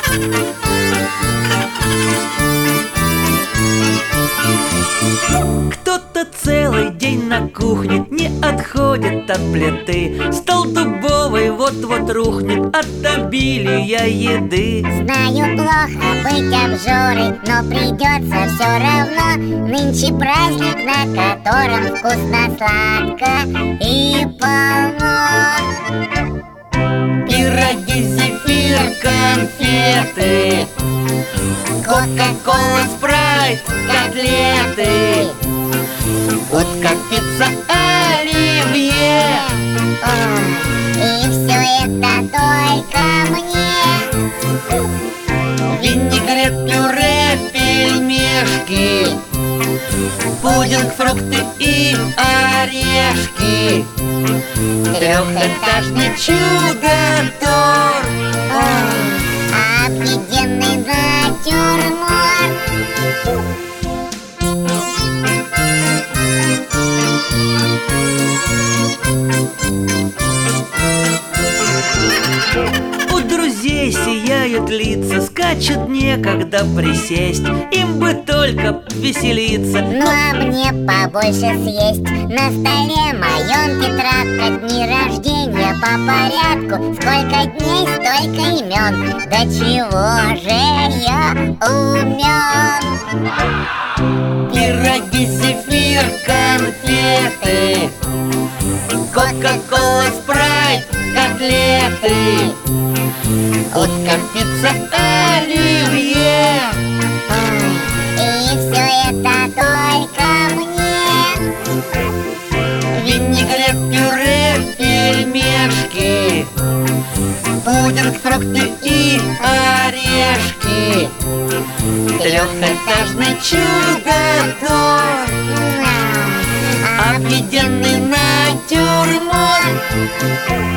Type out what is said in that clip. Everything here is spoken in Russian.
Кто-то целый день на кухне не отходит от плиты. Стол дубовый вот-вот рухнет от обилия еды. Знаю, плохо быть обжорой, но придется все равно. Нынче праздник, на котором вкусно, сладко и полно. Пироги, зефир, конфеты, кока-кола, спрайт, котлеты, утка, пицца, оливье. И все это только мне. Винегрет, пюре, пельмешки, пудинг, фрукты и орешки, трехэтажный чудо-торт. Объеденный натюрморт. У друзей сияют лица, скачут, некогда присесть. Им бы только веселиться. Ну а мне побольше съесть. На столе моем тетрадка, дни рождения по порядку. Сколько дней, столько имен. До чего же я умен. Пироги, зефир, конфеты, кока-кола, спрайт, котлеты, утка, пицца, оливье. И все это только мне. Винегрет, пюре, пельмешки, пудинг, фрукты и орешки, трехэтажный чудо-торт. Объеденный натюрморт.